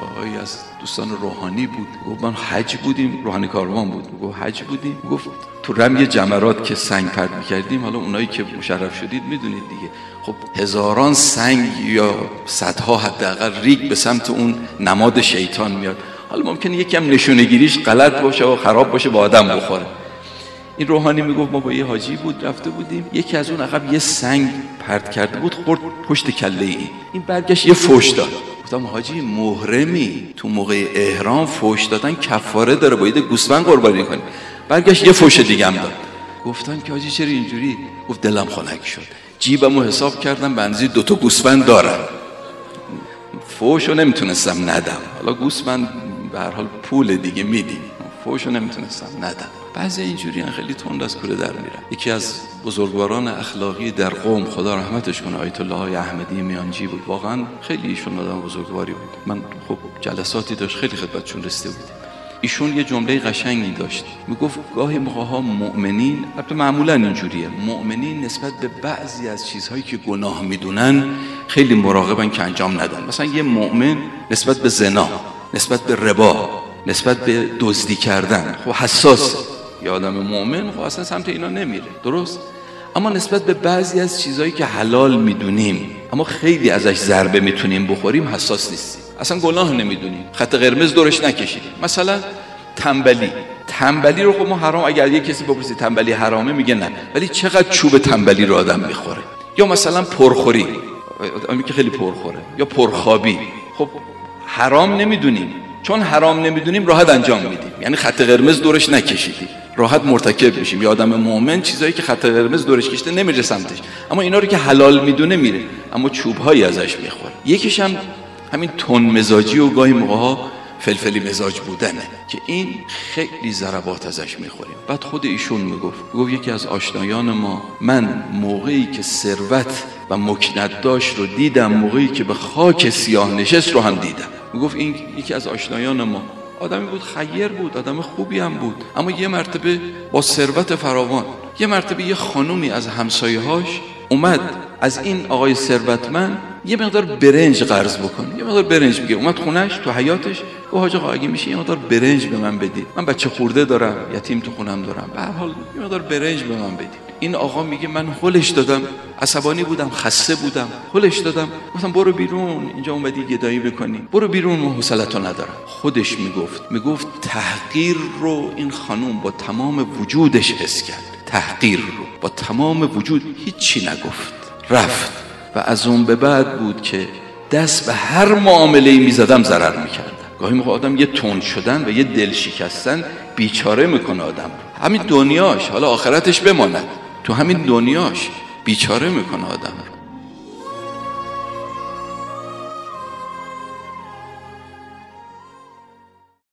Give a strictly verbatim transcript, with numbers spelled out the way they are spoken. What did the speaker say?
آقایی از دوستان روحانی بود، گفت من حج بودیم، روحانی کاروان بود، گفت حج بودیم، گفت تو رمی جمرات که سنگ پرت می‌کردیم، حالا اونایی که مشرف شدید میدونید دیگه، خب هزاران سنگ یا صدها حداقل ریگ به سمت اون نماد شیطان میاد، حالا ممکنه یکم نشونه‌گیریش غلط باشه و خراب باشه با آدم بخوره. این روحانی میگفت ما با یه حاجی بود رفته بودیم، یکی از اون عقب یه سنگ پرت کرده بود خورد پشت کله این این برگشت یه فوش داد. گفتم حاجی محرمی، تو موقع احرام فوش دادن کفاره داره، باید گوسفند قربانی کنی. برگشت یه فوش دیگه هم داد. گفتن که حاجی چرا اینجوری؟ گفت دلم خنک شد، جیبمو حساب کردم بنزی دو تا گوسفند دارم، فوشو نمیتونستم ندم، حالا گوسفند به هر حال پول دیگه میدیم، فوشو نمیتونستم ندم. بعضی اینجوری خیلی تند از کوره در میرن. یکی از بزرگواران اخلاقی در قم، خدا رحمتش کنه، آیت الله احمدی میانجی بود، واقعا خیلی ایشون آدم بزرگواری بود. من خب جلساتی داشت خیلی خدمتشون رسیده بودیم. ایشون یه جمله قشنگی داشت، میگفت گاهی موقع‌ها مؤمنین، البته معمولا اینجوریه، مؤمنین نسبت به بعضی از چیزهایی که گناه میدونن خیلی مراقبن که انجام ندن. مثلا یه مؤمن نسبت به زنا، نسبت به ربا، نسبت به دزدی کردن خب حساسه. یه آدم مؤمن خب اصلا سمت اینا نمیره، درست؟ اما نسبت به بعضی از چیزهایی که حلال میدونیم اما خیلی ازش ضربه میتونیم بخوریم حساس نیستیم، اصلا گناه نمیدونیم، خط قرمز دورش نکشیدیم. مثلا تنبلی، تنبلی رو خب ما حرام، اگر یه کسی بپرسه تنبلی حرامه میگه نه، ولی چقدر چوب تنبلی رو آدم میخوره. یا مثلا پرخوری، آدمی که خیلی پرخوره، یا پرخوابی، خب حرام نمیدونیم، چون حرام نمیدونیم راحت انجام میدیم، یعنی خط قرمز دورش نکشیدیم، راحت مرتکب میشیم. یا آدم مؤمن چیزایی که خط قرمز دورش کشیده نمیره سمتش، اما اینا رو که حلال میدونه میره، اما چوبهایی ازش میخوره. یکیش هم همین تون مزاجی و گاهی موقع‌ها فلفلی مزاج بودنه که این خیلی ضربات ازش میخوریم. بعد خود ایشون میگفت میگفت یکی از آشنایان ما، من موقعی که ثروت و مکنت داشت رو دیدم، موقعی که به خاک سیاه نشست رو هم دیدم. میگفت این یکی از آشنایان ما آدمی بود، خیر بود، آدم خوبی هم بود، اما یه مرتبه با ثروت فراوان، یه مرتبه یه خانومی از همسایه‌هاش اومد از این آقای ثروتمند یه مقدار برنج قرض بکنه، یه مقدار برنج بگیر. اومد خونش تو حیاتش گفت حاج آقا اگه میشه یه مقدار برنج به من بدید، من بچه خورده دارم، یتیم تو خونم دارم، به هر حال یه مقدار برنج به من بدید. این آقا میگه من هلش دادم، عصبانی بودم، خسته بودم، هلش دادم، گفتم برو بیرون، اینجا اومدی گدایی بکنی، برو بیرون، من حوصله‌تو ندارم. خودش میگفت میگفت تحقیر رو این خانوم با تمام وجودش حس کرد، تحقیر رو با تمام وجود، هیچی نگفت، رفت. و از اون به بعد بود که دست به هر معامله‌ای میزدم ضرر میکردم. گاهی موقع آدم یه تند شدن و یه دل شکستن بیچاره میکنه آدم رو، همین دنیاش، حالا آخرتش بماند، تو همین دنیاش بیچاره میکنه آدم رو.